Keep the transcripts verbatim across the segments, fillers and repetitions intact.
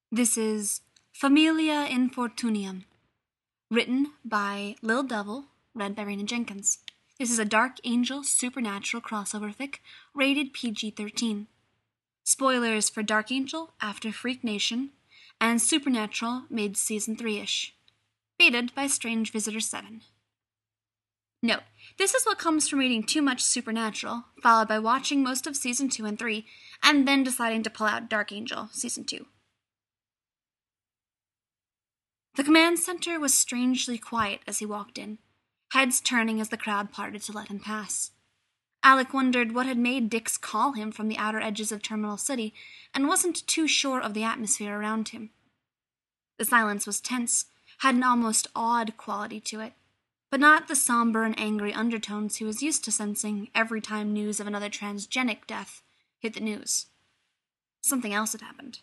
This is Familia Infortunium, written by Lil Devil, read by Raina Jenkins. This is a Dark Angel supernatural crossover fic, rated P G thirteen. Spoilers for Dark Angel after Freak Nation, and Supernatural mid-season three-ish. Rated by Strange Visitor seven. Note, this is what comes from reading too much Supernatural, followed by watching most of Season two and three, and then deciding to pull out Dark Angel Season two. The command center was strangely quiet as he walked in, heads turning as the crowd parted to let him pass. Alec wondered what had made Dix call him from the outer edges of Terminal City, and wasn't too sure of the atmosphere around him. The silence was tense, had an almost awed quality to it, but not the somber and angry undertones he was used to sensing every time news of another transgenic death hit the news. Something else had happened.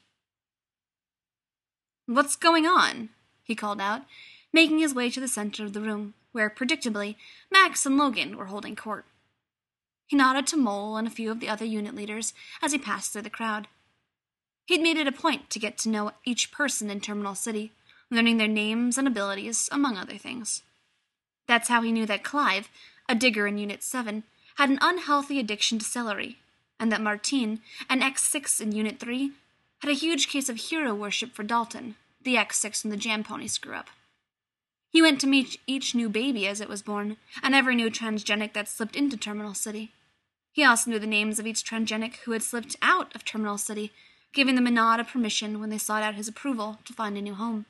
"What's going on?" he called out, making his way to the center of the room, where, predictably, Max and Logan were holding court. He nodded to Mole and a few of the other unit leaders as he passed through the crowd. He'd made it a point to get to know each person in Terminal City, learning their names and abilities, among other things. That's how he knew that Clive, a digger in Unit seven, had an unhealthy addiction to celery, and that Martine, an X six in Unit three, had a huge case of hero worship for Dalton, the X six from the Jam Pony screw-up. He went to meet each new baby as it was born, and every new transgenic that slipped into Terminal City. He also knew the names of each transgenic who had slipped out of Terminal City, giving them a nod of permission when they sought out his approval to find a new home.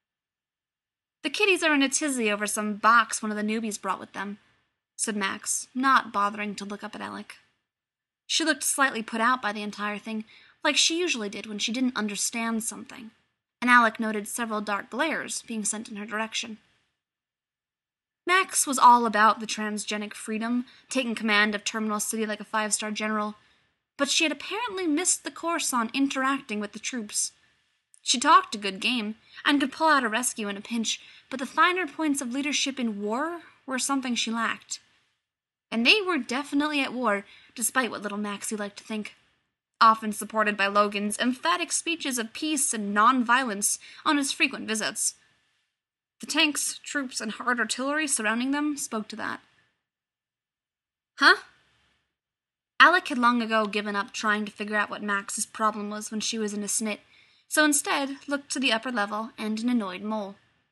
"The kiddies are in a tizzy over some box one of the newbies brought with them," said Max, not bothering to look up at Alec. She looked slightly put out by the entire thing, like she usually did when she didn't understand something, and Alec noted several dark glares being sent in her direction. Max was all about the transgenic freedom, taking command of Terminal City like a five-star general, but she had apparently missed the course on interacting with the troops. She talked a good game, and could pull out a rescue in a pinch, but the finer points of leadership in war were something she lacked. And they were definitely at war, despite what little Maxie liked to think, often supported by Logan's emphatic speeches of peace and non-violence on his frequent visits. The tanks, troops, and hard artillery surrounding them spoke to that. Huh? Alec had long ago given up trying to figure out what Max's problem was when she was in a snit, so instead looked to the upper level and an annoyed Mole.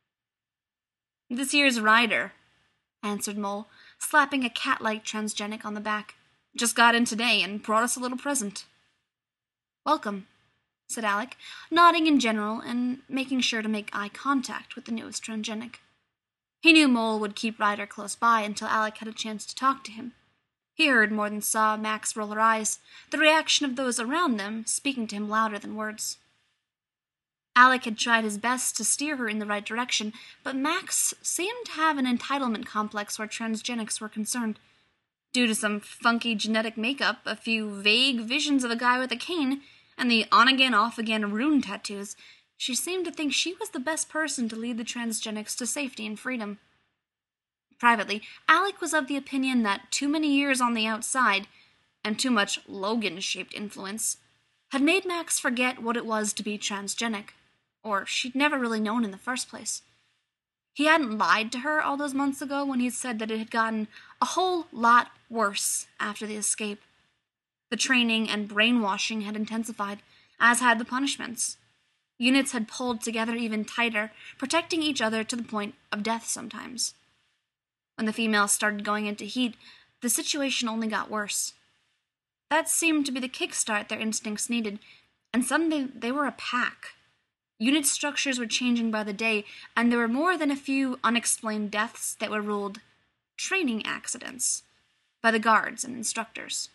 "This here's Ryder," answered Mole, slapping a cat-like transgenic on the back. "Just got in today and brought us a little present." "Welcome," said Alec, nodding in general and making sure to make eye contact with the newest transgenic. He knew Mole would keep Ryder close by until Alec had a chance to talk to him. He heard more than saw Max roll her eyes, the reaction of those around them speaking to him louder than words. Alec had tried his best to steer her in the right direction, but Max seemed to have an entitlement complex where transgenics were concerned. Due to some funky genetic makeup, a few vague visions of a guy with a cane, and the on-again, off-again rune tattoos, she seemed to think she was the best person to lead the transgenics to safety and freedom. Privately, Alec was of the opinion that too many years on the outside, and too much Logan-shaped influence, had made Max forget what it was to be transgenic, or she'd never really known in the first place. He hadn't lied to her all those months ago when he'd said that it had gotten a whole lot worse after the escape. The training and brainwashing had intensified, as had the punishments. Units had pulled together even tighter, protecting each other to the point of death sometimes. When the females started going into heat, the situation only got worse. That seemed to be the kickstart their instincts needed, and suddenly they were a pack. Unit structures were changing by the day, and there were more than a few unexplained deaths that were ruled training accidents by the guards and instructors.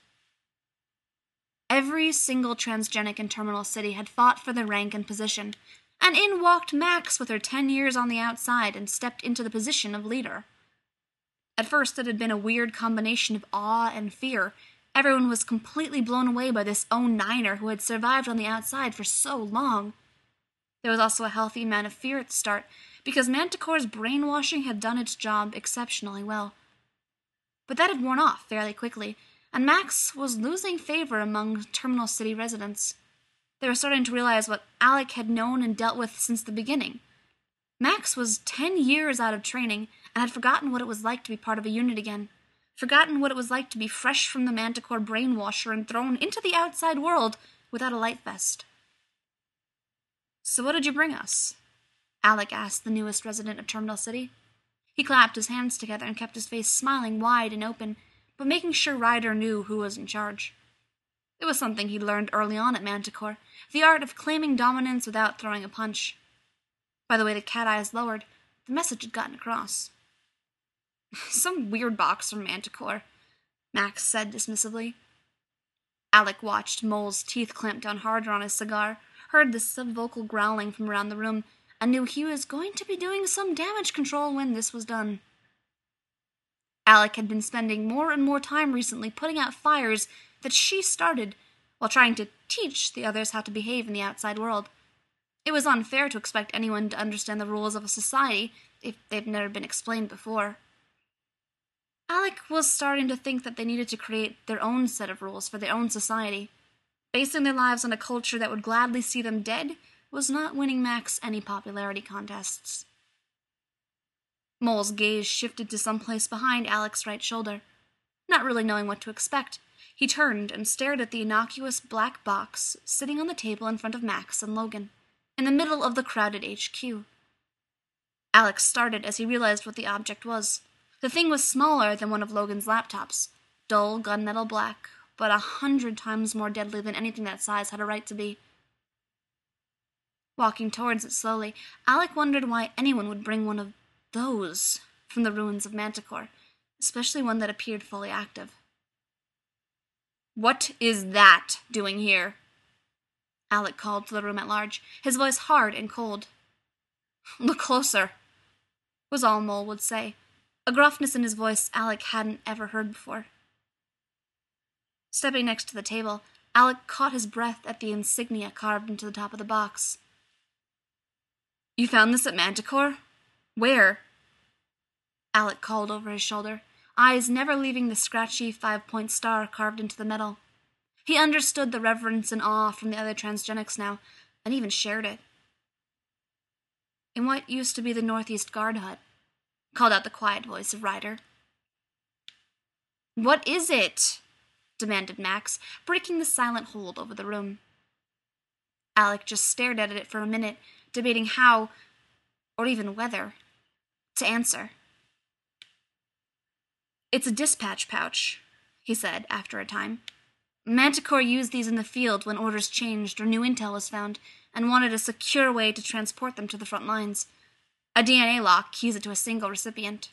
Every single transgenic in Terminal City had fought for their rank and position, and in walked Max with her ten years on the outside and stepped into the position of leader. At first it had been a weird combination of awe and fear. Everyone was completely blown away by this oh-niner who had survived on the outside for so long. There was also a healthy amount of fear at the start, because Manticore's brainwashing had done its job exceptionally well. But that had worn off fairly quickly, and Max was losing favor among Terminal City residents. they were starting to realize what Alec had known and dealt with since the beginning. Max was ten years out of training and had forgotten what it was like to be part of a unit again, forgotten what it was like to be fresh from the Manticore brainwasher and thrown into the outside world without a light vest. "So what did you bring us?" Alec asked the newest resident of Terminal City. He clapped his hands together and kept his face smiling wide and open, but making sure Ryder knew who was in charge. It was something he'd learned early on at Manticore, the art of claiming dominance without throwing a punch. By the way the cat eyes lowered, the message had gotten across. "Some weird box from Manticore," Max said dismissively. Alec watched Mole's teeth clamp down harder on his cigar, heard the subvocal growling from around the room, and knew he was going to be doing some damage control when this was done. Alec had been spending more and more time recently putting out fires that she started, while trying to teach the others how to behave in the outside world. It was unfair to expect anyone to understand the rules of a society if they've never been explained before. Alec was starting to think that they needed to create their own set of rules for their own society. Basing their lives on a culture that would gladly see them dead was not winning Max any popularity contests. Mole's gaze shifted to someplace behind Alec's right shoulder. Not really knowing what to expect, he turned and stared at the innocuous black box sitting on the table in front of Max and Logan, in the middle of the crowded H Q. Alec started as he realized what the object was. The thing was smaller than one of Logan's laptops, dull gunmetal black, but a hundred times more deadly than anything that size had a right to be. Walking towards it slowly, Alec wondered why anyone would bring one of those from the ruins of Manticore, especially one that appeared fully active. "What is that doing here?" Alec called to the room at large, his voice hard and cold. "Look closer," was all Mole would say, a gruffness in his voice Alec hadn't ever heard before. Stepping next to the table, Alec caught his breath at the insignia carved into the top of the box. "You found this at Manticore? Where?" Alec called over his shoulder, eyes never leaving the scratchy five-point star carved into the metal. He understood the reverence and awe from the other transgenics now, and even shared it. "In what used to be the Northeast Guard hut," called out the quiet voice of Ryder. "What is it?" demanded Max, breaking the silent hold over the room. Alec just stared at it for a minute, debating how, or even whether, to answer. "It's a dispatch pouch," he said after a time. "Manticore used these in the field when orders changed or new intel was found, and wanted a secure way to transport them to the front lines. A D N A lock keys it to a single recipient."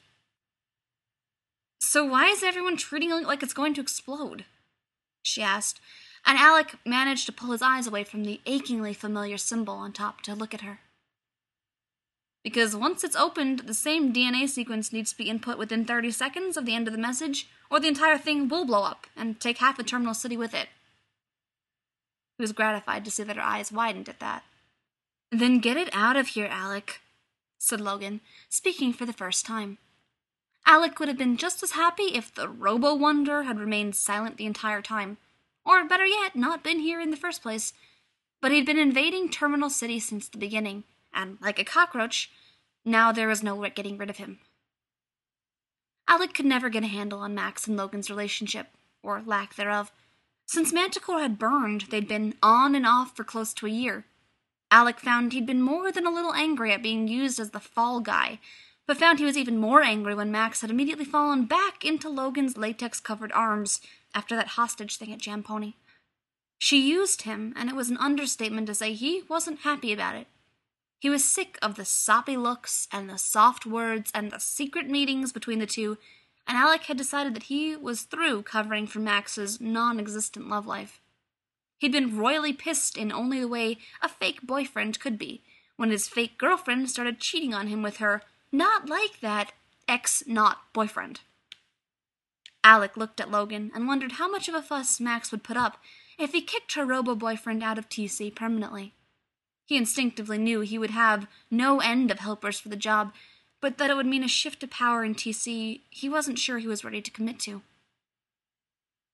"So why is everyone treating it like it's going to explode?" she asked, and Alec managed to pull his eyes away from the achingly familiar symbol on top to look at her. "Because once it's opened, the same D N A sequence needs to be input within thirty seconds of the end of the message, or the entire thing will blow up and take half the Terminal City with it." He was gratified to see that her eyes widened at that. "Then get it out of here, Alec," said Logan, speaking for the first time. Alec would have been just as happy if the Robo-Wonder had remained silent the entire time, or better yet, not been here in the first place. But he'd been invading Terminal City since the beginning, and like a cockroach, now there was no getting rid of him. Alec could never get a handle on Max and Logan's relationship, or lack thereof. Since Manticore had burned, they'd been on and off for close to a year. Alec found he'd been more than a little angry at being used as the fall guy, but found he was even more angry when Max had immediately fallen back into Logan's latex-covered arms after that hostage thing at Jamponi. She used him, and it was an understatement to say he wasn't happy about it. He was sick of the soppy looks and the soft words and the secret meetings between the two, and Alec had decided that he was through covering for Max's non-existent love life. He'd been royally pissed in only the way a fake boyfriend could be, when his fake girlfriend started cheating on him with her not like that ex-not-boyfriend. Alec looked at Logan and wondered how much of a fuss Max would put up if he kicked her robo-boyfriend out of T C permanently. He instinctively knew he would have no end of helpers for the job, but that it would mean a shift of power in T C he wasn't sure he was ready to commit to.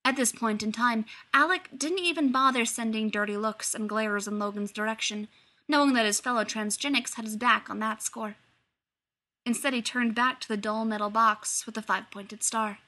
At this point in time, Alec didn't even bother sending dirty looks and glares in Logan's direction, knowing that his fellow transgenics had his back on that score. Instead, he turned back to the dull metal box with the five-pointed star.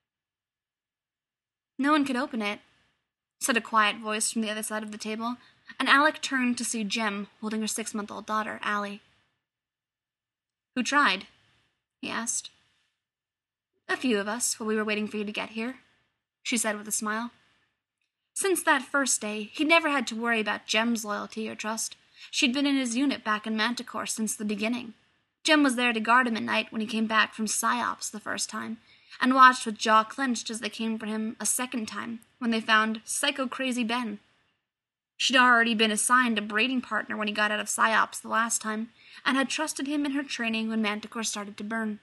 "No one could open it," said a quiet voice from the other side of the table, and Alec turned to see Jem holding her six-month-old daughter, Allie. "Who tried?" he asked. "A few of us, while we were waiting for you to get here," she said with a smile. Since that first day, he'd never had to worry about Jem's loyalty or trust. She'd been in his unit back in Manticore since the beginning. Jem was there to guard him at night when he came back from PsyOps the first time, and watched with jaw clenched as they came for him a second time, when they found psycho-crazy Ben. She'd already been assigned a braiding partner when he got out of PsyOps the last time, and had trusted him in her training when Manticore started to burn.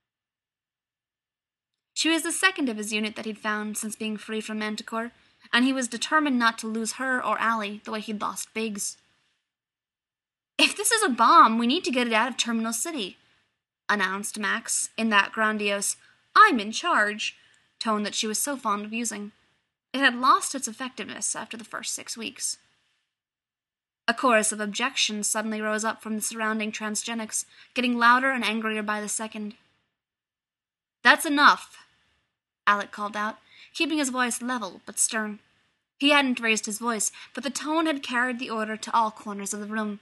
She was the second of his unit that he'd found since being free from Manticore, and he was determined not to lose her or Allie the way he'd lost Biggs. "If this is a bomb, we need to get it out of Terminal City," announced Max, in that grandiose, "I'm in charge" tone that she was so fond of using. It had lost its effectiveness after the first six weeks. A chorus of objections suddenly rose up from the surrounding transgenics, getting louder and angrier by the second. "That's enough," Alec called out, keeping his voice level but stern. He hadn't raised his voice, but the tone had carried the order to all corners of the room.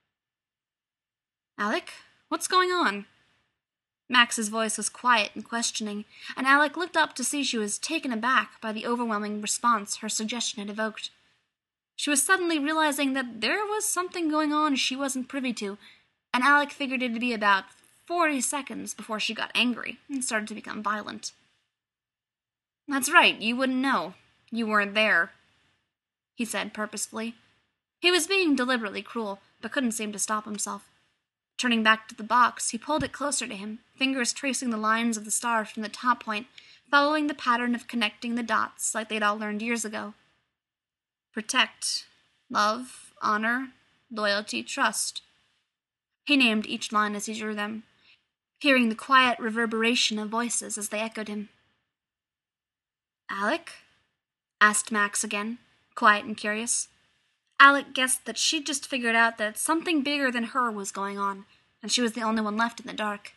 "Alec, what's going on?" Max's voice was quiet and questioning, and Alec looked up to see she was taken aback by the overwhelming response her suggestion had evoked. She was suddenly realizing that there was something going on she wasn't privy to, and Alec figured it to be about forty seconds before she got angry and started to become violent. "That's right, you wouldn't know. You weren't there," he said purposefully. He was being deliberately cruel, but couldn't seem to stop himself. Turning back to the box, he pulled it closer to him, fingers tracing the lines of the star from the top point, following the pattern of connecting the dots like they'd all learned years ago. Protect, love, honor, loyalty, trust. He named each line as he drew them, hearing the quiet reverberation of voices as they echoed him. "Alec?" asked Max again, quiet and curious. Alec guessed that she'd just figured out that something bigger than her was going on, and she was the only one left in the dark.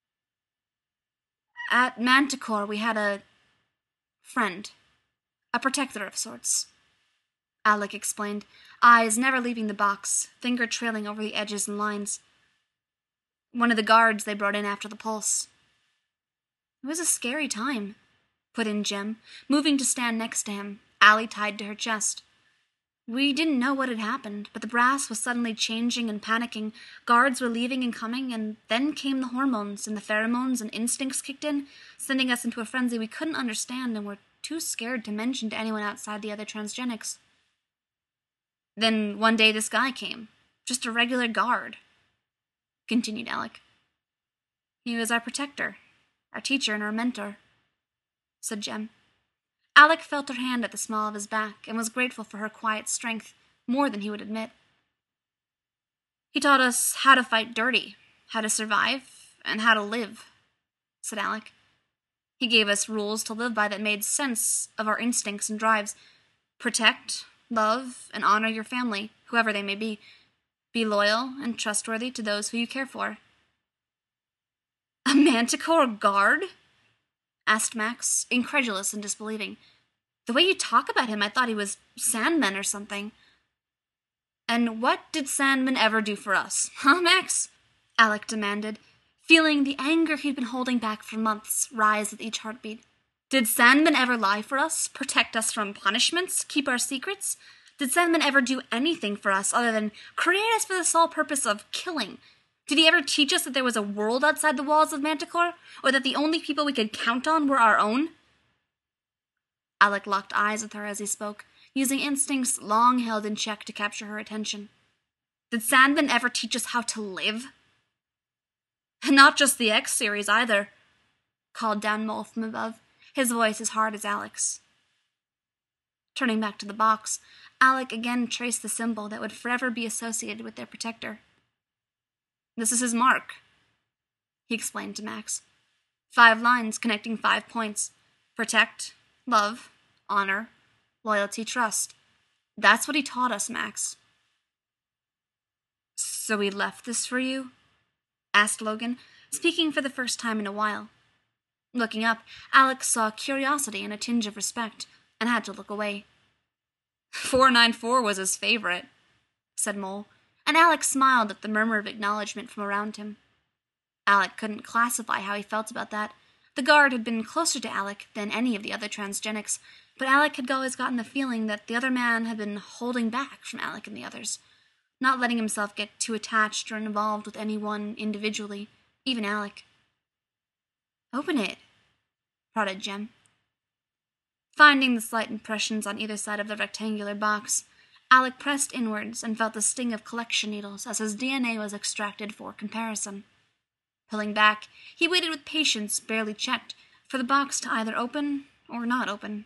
"At Manticore, we had a friend, a protector of sorts," Alec explained, eyes never leaving the box, finger trailing over the edges and lines. "One of the guards they brought in after the pulse." "It was a scary time," put in Jem, moving to stand next to him, Allie tied to her chest. "We didn't know what had happened, but the brass was suddenly changing and panicking, guards were leaving and coming, and then came the hormones, and the pheromones and instincts kicked in, sending us into a frenzy we couldn't understand and were too scared to mention to anyone outside the other transgenics. Then one day this guy came, just a regular guard," continued Alec. "He was our protector, our teacher and our mentor," said Jem. Alec felt her hand at the small of his back and was grateful for her quiet strength, more than he would admit. "He taught us how to fight dirty, how to survive, and how to live," said Alec. "He gave us rules to live by that made sense of our instincts and drives. Protect, love, and honor your family, whoever they may be. Be loyal and trustworthy to those who you care for." "A Manticore guard?" asked Max, incredulous and disbelieving. "The way you talk about him, I thought he was Sandman or something." "And what did Sandman ever do for us, huh, Max?" Alec demanded, feeling the anger he'd been holding back for months rise with each heartbeat. "Did Sandman ever lie for us, protect us from punishments, keep our secrets? Did Sandman ever do anything for us other than create us for the sole purpose of killing? Did he ever teach us that there was a world outside the walls of Manticore, or that the only people we could count on were our own?" Alec locked eyes with her as he spoke, using instincts long held in check to capture her attention. "Did Sandman ever teach us how to live?" "Not just the X-series, either," called down Mole from above, his voice as hard as Alec's. Turning back to the box, Alec again traced the symbol that would forever be associated with their protector. "This is his mark," he explained to Max. "Five lines connecting five points. Protect, love, honor, loyalty, trust. That's what he taught us, Max. So he left this for you? Asked Logan, speaking for the first time in a while. Looking up, Alex saw curiosity and a tinge of respect, and had to look away. four nine four was his favorite, said Mole, and Alex smiled at the murmur of acknowledgement from around him. Alec couldn't classify how he felt about that. The guard had been closer to Alec than any of the other transgenics, but Alec had always gotten the feeling that the other man had been holding back from Alec and the others, not letting himself get too attached or involved with anyone individually, even Alec. Open it, prodded Jem. Finding the slight impressions on either side of the rectangular box, Alec pressed inwards and felt the sting of collection needles as his D N A was extracted for comparison. Pulling back, he waited with patience barely checked for the box to either open or not open.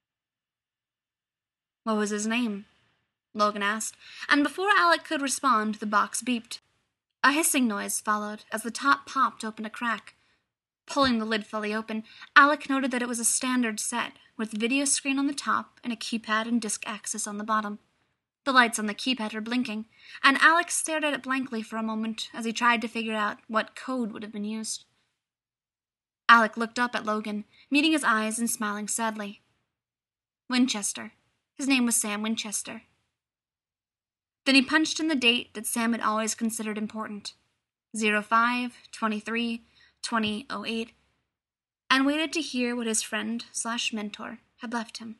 What was his name? Logan asked, and before Alec could respond, the box beeped. A hissing noise followed as the top popped open a crack. Pulling the lid fully open, Alec noted that it was a standard set, with video screen on the top and a keypad and disk axis on the bottom. The lights on the keypad were blinking, and Alex stared at it blankly for a moment as he tried to figure out what code would have been used. Alec looked up at Logan, meeting his eyes and smiling sadly. Winchester. His name was Sam Winchester. Then he punched in the date that Sam had always considered important, oh five twenty-three twenty oh eight, and waited to hear what his friend slash mentor had left him.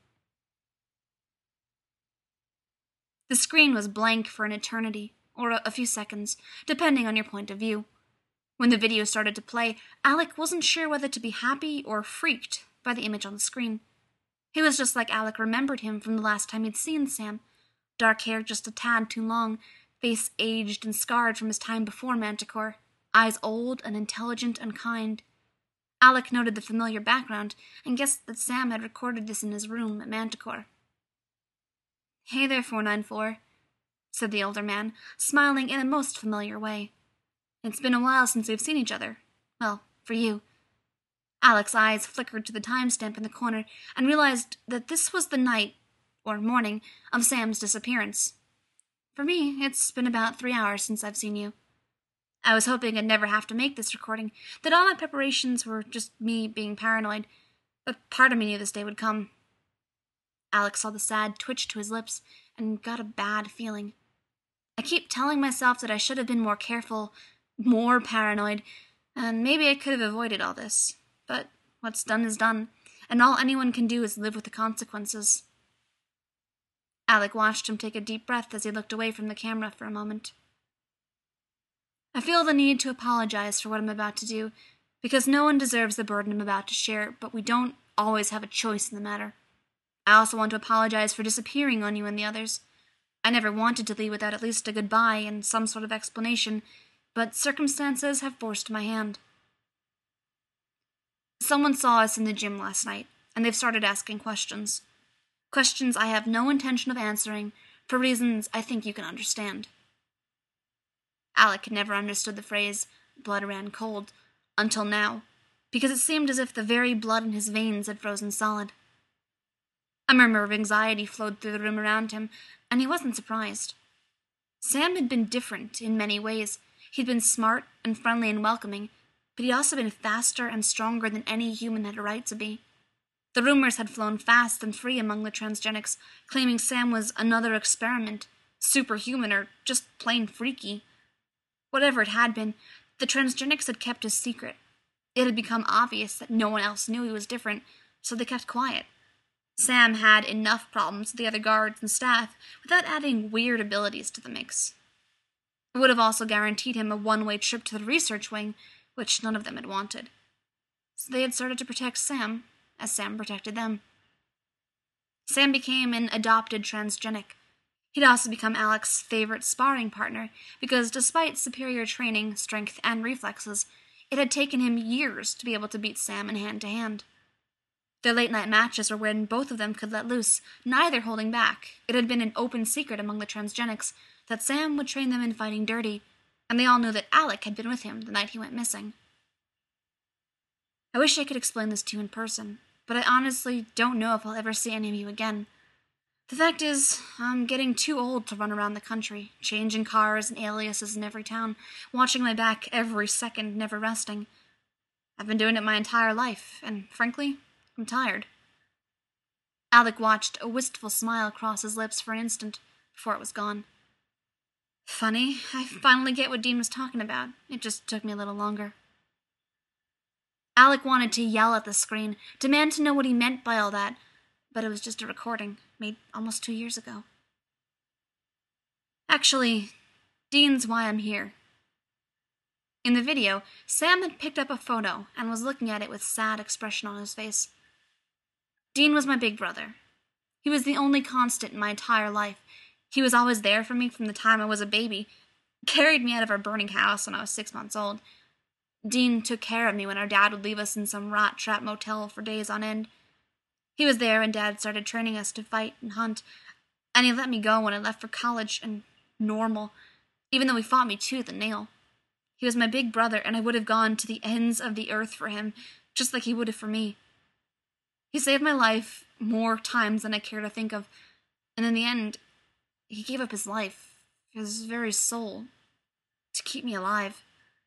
The screen was blank for an eternity, or a, a few seconds, depending on your point of view. When the video started to play, Alec wasn't sure whether to be happy or freaked by the image on the screen. He was just like Alec remembered him from the last time he'd seen Sam. Dark hair just a tad too long, face aged and scarred from his time before Manticore, eyes old and intelligent and kind. Alec noted the familiar background and guessed that Sam had recorded this in his room at Manticore. Hey there, four nine four, said the older man, smiling in a most familiar way. It's been a while since we've seen each other. Well, for you. Alec's eyes flickered to the timestamp in the corner and realized that this was the night, or morning, of Sam's disappearance. For me, it's been about three hours since I've seen you. I was hoping I'd never have to make this recording, that all my preparations were just me being paranoid, but part of me knew this day would come. Alec saw the sad twitch to his lips and got a bad feeling. I keep telling myself that I should have been more careful, more paranoid, and maybe I could have avoided all this. But what's done is done, and all anyone can do is live with the consequences. Alec watched him take a deep breath as he looked away from the camera for a moment. I feel the need to apologize for what I'm about to do, because no one deserves the burden I'm about to share, but we don't always have a choice in the matter. I also want to apologize for disappearing on you and the others. I never wanted to leave without at least a goodbye and some sort of explanation, but circumstances have forced my hand. Someone saw us in the gym last night, and they've started asking questions. Questions I have no intention of answering, for reasons I think you can understand. Alec had never understood the phrase, blood ran cold, until now, because it seemed as if the very blood in his veins had frozen solid. A murmur of anxiety flowed through the room around him, and he wasn't surprised. Sam had been different in many ways. He'd been smart and friendly and welcoming, but he'd also been faster and stronger than any human had a right to be. The rumors had flown fast and free among the transgenics, claiming Sam was another experiment, superhuman or just plain freaky. Whatever it had been, the transgenics had kept his secret. It had become obvious that no one else knew he was different, so they kept quiet. Sam had enough problems with the other guards and staff without adding weird abilities to the mix. It would have also guaranteed him a one-way trip to the research wing, which none of them had wanted. So they had started to protect Sam, as Sam protected them. Sam became an adopted transgenic. He'd also become Alec's favorite sparring partner, because despite superior training, strength, and reflexes, it had taken him years to be able to beat Sam in hand-to-hand. Their late-night matches were when both of them could let loose, neither holding back. It had been an open secret among the transgenics that Sam would train them in fighting dirty, and they all knew that Alec had been with him the night he went missing. I wish I could explain this to you in person, but I honestly don't know if I'll ever see any of you again. The fact is, I'm getting too old to run around the country, changing cars and aliases in every town, watching my back every second, never resting. I've been doing it my entire life, and frankly, I'm tired. Alec watched a wistful smile cross his lips for an instant before it was gone. Funny, I finally get what Dean was talking about. It just took me a little longer. Alec wanted to yell at the screen, demand to know what he meant by all that, but it was just a recording, made almost two years ago. Actually, Dean's why I'm here. In the video, Sam had picked up a photo and was looking at it with sad expression on his face. Dean was my big brother. He was the only constant in my entire life. He was always there for me from the time I was a baby, carried me out of our burning house when I was six months old. Dean took care of me when our dad would leave us in some rat-trap motel for days on end. He was there when Dad started training us to fight and hunt, and he let me go when I left for college and normal, even though he fought me tooth and nail. He was my big brother, and I would have gone to the ends of the earth for him, just like he would have for me. He saved my life more times than I care to think of, and in the end, he gave up his life, his very soul, to keep me alive.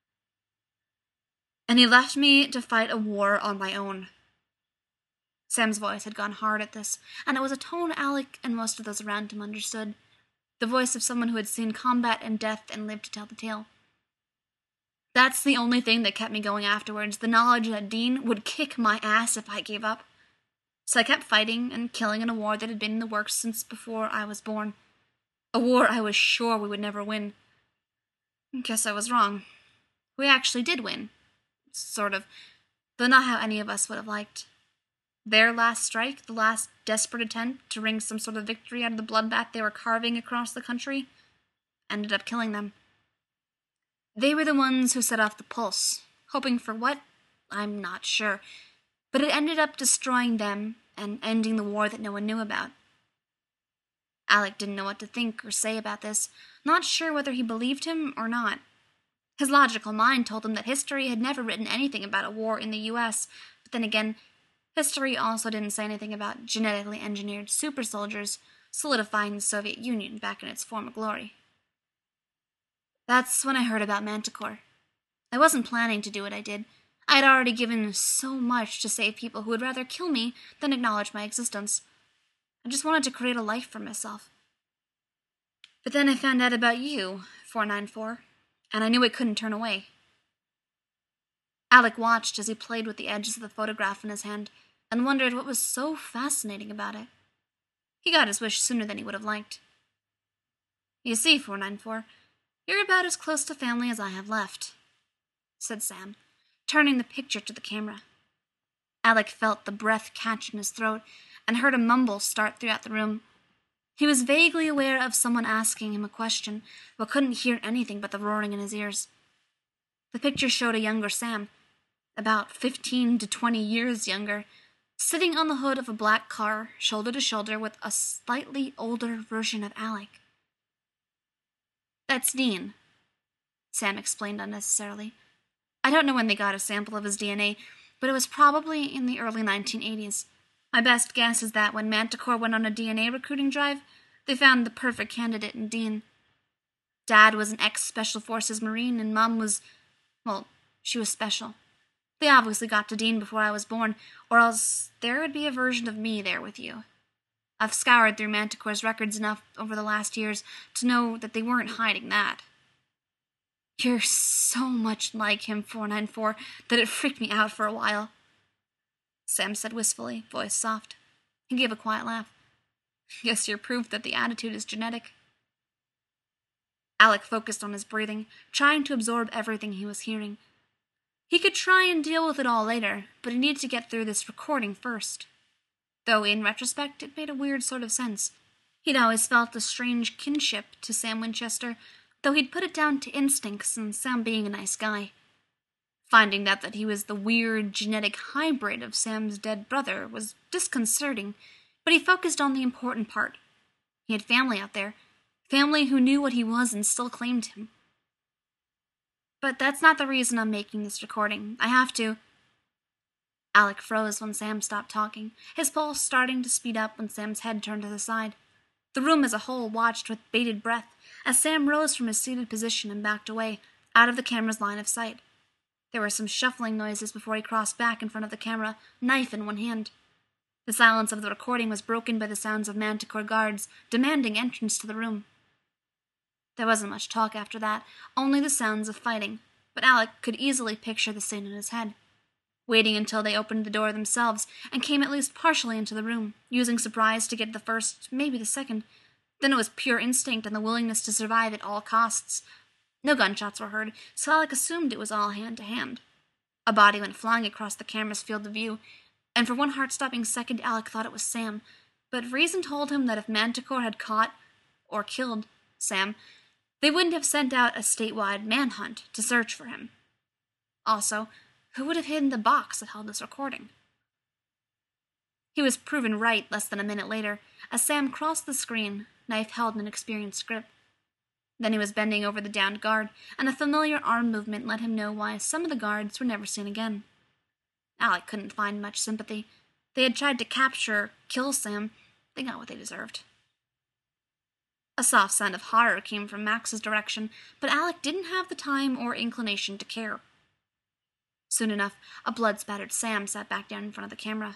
And he left me to fight a war on my own. Sam's voice had gone hard at this, and it was a tone Alec and most of those around him understood. The voice of someone who had seen combat and death and lived to tell the tale. That's the only thing that kept me going afterwards, the knowledge that Dean would kick my ass if I gave up. So I kept fighting and killing in a war that had been in the works since before I was born. A war I was sure we would never win. Guess I was wrong. We actually did win. Sort of. Though not how any of us would have liked. Their last strike, the last desperate attempt to wring some sort of victory out of the bloodbath they were carving across the country, ended up killing them. They were the ones who set off the pulse. Hoping for what? I'm not sure. But it ended up destroying them and ending the war that no one knew about. Alec didn't know what to think or say about this, not sure whether he believed him or not. His logical mind told him that history had never written anything about a war in the U S, but then again, history also didn't say anything about genetically engineered super soldiers solidifying the Soviet Union back in its former glory. That's when I heard about Manticore. I wasn't planning to do what I did. I had already given so much to save people who would rather kill me than acknowledge my existence. I just wanted to create a life for myself. But then I found out about you, four nine four, and I knew I couldn't turn away. Alec watched as he played with the edges of the photograph in his hand and wondered what was so fascinating about it. He got his wish sooner than he would have liked. You see, four nine four, you're about as close to family as I have left, said Sam, turning the picture to the camera. Alec felt the breath catch in his throat and heard a mumble start throughout the room. He was vaguely aware of someone asking him a question, but couldn't hear anything but the roaring in his ears. The picture showed a younger Sam, about fifteen to twenty years younger, sitting on the hood of a black car, shoulder to shoulder with a slightly older version of Alec. That's Dean, Sam explained unnecessarily. I don't know when they got a sample of his D N A, but it was probably in the early nineteen eighties. My best guess is that when Manticore went on a D N A recruiting drive, they found the perfect candidate in Dean. Dad was an ex-Special Forces Marine, and Mom was, well, she was special. They obviously got to Dean before I was born, or else there would be a version of me there with you. I've scoured through Manticore's records enough over the last years to know that they weren't hiding that. You're so much like him, four nine four, that it freaked me out for a while, Sam said wistfully, voice soft. He gave a quiet laugh. Guess you're proof that the attitude is genetic. Alec focused on his breathing, trying to absorb everything he was hearing. He could try and deal with it all later, but he needed to get through this recording first. Though, in retrospect, it made a weird sort of sense. He'd always felt a strange kinship to Sam Winchester, though he'd put it down to instincts and Sam being a nice guy. Finding out that he was the weird genetic hybrid of Sam's dead brother was disconcerting, but he focused on the important part. He had family out there, family who knew what he was and still claimed him. But that's not the reason I'm making this recording. I have to... Alec froze when Sam stopped talking, his pulse starting to speed up when Sam's head turned to the side. The room as a whole watched with bated breath as Sam rose from his seated position and backed away, out of the camera's line of sight. There were some shuffling noises before he crossed back in front of the camera, knife in one hand. The silence of the recording was broken by the sounds of Manticore guards demanding entrance to the room. There wasn't much talk after that, only the sounds of fighting, but Alec could easily picture the scene in his head. Waiting until they opened the door themselves and came at least partially into the room, using surprise to get the first, maybe the second. Then it was pure instinct and the willingness to survive at all costs. No gunshots were heard, so Alec assumed it was all hand-to-hand. A body went flying across the camera's field of view, and for one heart-stopping second Alec thought it was Sam, but reason told him that if Manticore had caught, or killed, Sam, they wouldn't have sent out a statewide manhunt to search for him. Also, who would have hidden the box that held this recording? He was proven right less than a minute later, as Sam crossed the screen, knife held in an experienced grip. Then he was bending over the downed guard, and a familiar arm movement let him know why some of the guards were never seen again. Alec couldn't find much sympathy. They had tried to capture, kill Sam. They got what they deserved. A soft sound of horror came from Max's direction, but Alec didn't have the time or inclination to care. Soon enough, a blood-spattered Sam sat back down in front of the camera.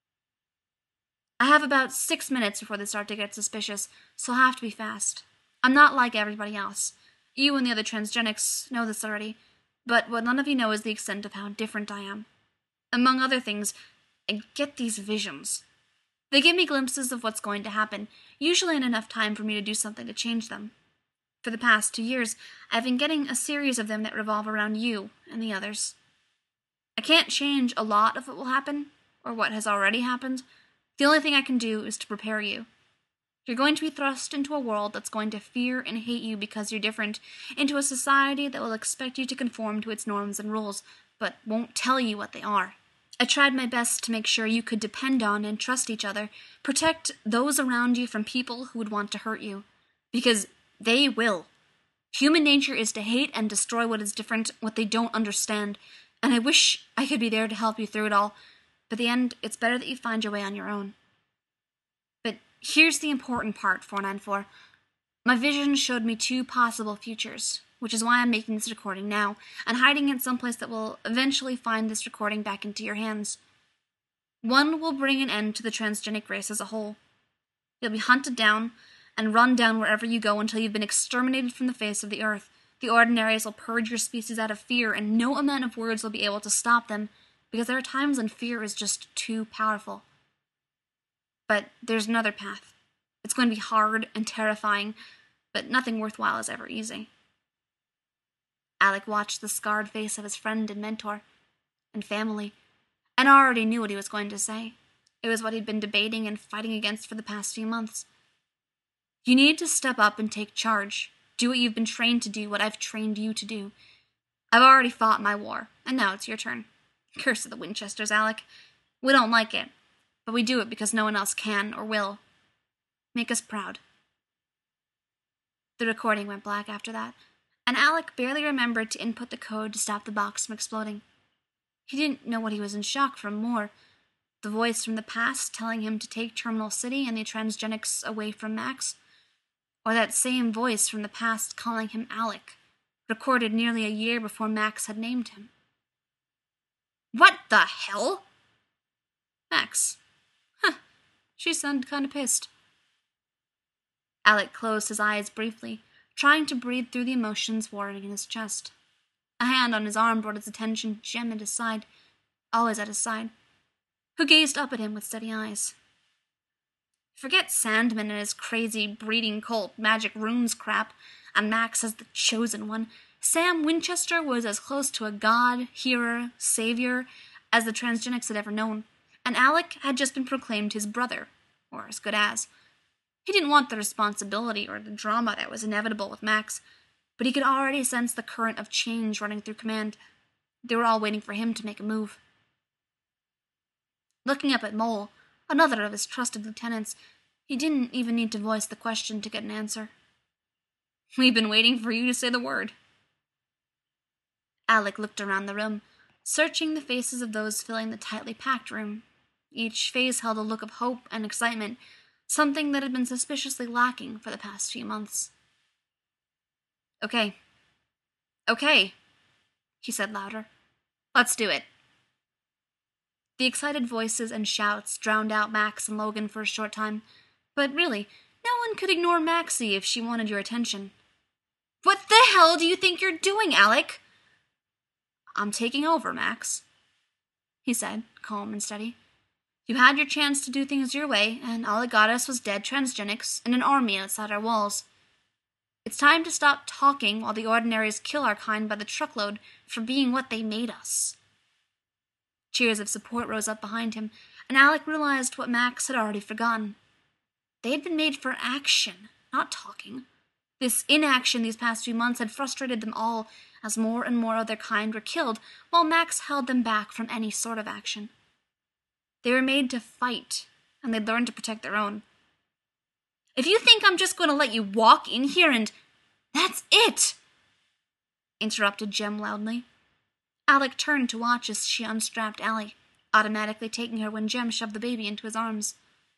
I have about six minutes before they start to get suspicious, so I'll have to be fast. I'm not like everybody else. You and the other transgenics know this already, but what none of you know is the extent of how different I am. Among other things, I get these visions. They give me glimpses of what's going to happen, usually in enough time for me to do something to change them. For the past two years, I've been getting a series of them that revolve around you and the others. I can't change a lot of what will happen, or what has already happened. The only thing I can do is to prepare you. You're going to be thrust into a world that's going to fear and hate you because you're different, into a society that will expect you to conform to its norms and rules, but won't tell you what they are. I tried my best to make sure you could depend on and trust each other, protect those around you from people who would want to hurt you. Because they will. Human nature is to hate and destroy what is different, what they don't understand, and I wish I could be there to help you through it all, but in the end, it's better that you find your way on your own. But here's the important part, four ninety-four. My vision showed me two possible futures, which is why I'm making this recording now, and hiding it someplace that will eventually find this recording back into your hands. One will bring an end to the transgenic race as a whole. You'll be hunted down and run down wherever you go until you've been exterminated from the face of the earth. The ordinaries will purge your species out of fear, and no amount of words will be able to stop them, because there are times when fear is just too powerful. But there's another path. It's going to be hard and terrifying, but nothing worthwhile is ever easy. Alec watched the scarred face of his friend and mentor, and family, and already knew what he was going to say. It was what he'd been debating and fighting against for the past few months. You need to step up and take charge. Do what you've been trained to do, what I've trained you to do. I've already fought my war, and now it's your turn. Curse of the Winchesters, Alec. We don't like it, but we do it because no one else can or will. Make us proud. The recording went black after that, and Alec barely remembered to input the code to stop the box from exploding. He didn't know what he was in shock from more. The voice from the past telling him to take Terminal City and the transgenics away from Max, or that same voice from the past calling him Alec, recorded nearly a year before Max had named him. What the hell? Max. Huh. She sounded kind of pissed. Alec closed his eyes briefly, trying to breathe through the emotions warring in his chest. A hand on his arm brought his attention to Jem at his side, always at his side, who gazed up at him with steady eyes. Forget Sandman and his crazy breeding cult magic runes crap, and Max as the chosen one. Sam Winchester was as close to a god, healer, savior as the transgenics had ever known, and Alec had just been proclaimed his brother, or as good as. He didn't want the responsibility or the drama that was inevitable with Max, but he could already sense the current of change running through command. They were all waiting for him to make a move. Looking up at Mole, another of his trusted lieutenants, he didn't even need to voice the question to get an answer. We've been waiting for you to say the word. Alec looked around the room. searching the faces of those filling the tightly packed room. Each face held a look of hope and excitement, something that had been suspiciously lacking for the past few months. Okay. Okay, he said louder. Let's do it. The excited voices and shouts drowned out Max and Logan for a short time, but really, no one could ignore Maxie if she wanted your attention. What the hell do you think you're doing, Alec? I'm taking over, Max, he said, calm and steady. You had your chance to do things your way, and all it got us was dead transgenics and an army outside our walls. It's time to stop talking while the ordinaries kill our kind by the truckload for being what they made us. Cheers of support rose up behind him, and Alec realized what Max had already forgotten. They had been made for action, not talking. This inaction these past few months had frustrated them all, as more and more of their kind were killed, while Max held them back from any sort of action. They were made to fight, and they'd learned to protect their own. If you think I'm just going to let you walk in here and... That's it! Interrupted Jem loudly. Alec turned to watch as she unstrapped Allie, automatically taking her when Jem shoved the baby into his arms.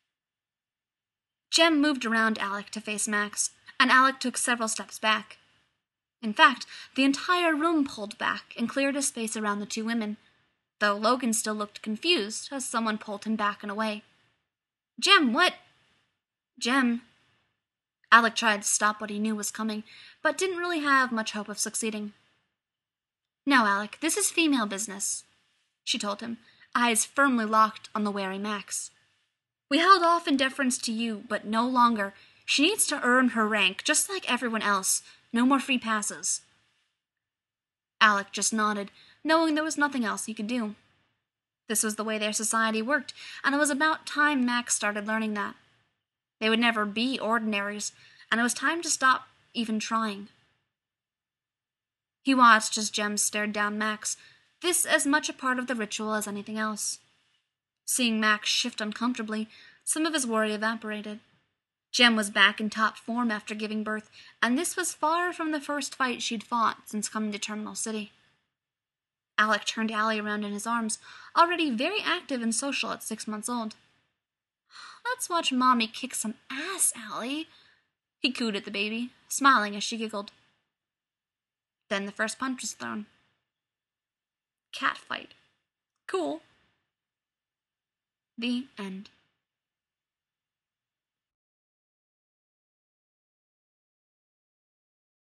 Jem moved around Alec to face Max, and Alec took several steps back. In fact, the entire room pulled back and cleared a space around the two women, though Logan still looked confused as someone pulled him back and away. Jem, what? Jem. Alec tried to stop what he knew was coming, but didn't really have much hope of succeeding. No, Alec, this is female business, she told him, eyes firmly locked on the wary Max. We held off in deference to you, but no longer. She needs to earn her rank, just like everyone else. No more free passes. Alec just nodded, knowing there was nothing else he could do. This was the way their society worked, and it was about time Max started learning that. They would never be ordinaries, and it was time to stop even trying. He watched as Jem stared down Max, this as much a part of the ritual as anything else. Seeing Max shift uncomfortably, some of his worry evaporated. Jem was back in top form after giving birth, and this was far from the first fight she'd fought since coming to Terminal City. Alec turned Allie around in his arms, already very active and social at six months old. Let's watch Mommy kick some ass, Allie, he cooed at the baby, smiling as she giggled. Then the first punch was thrown. Cat fight. Cool. The end.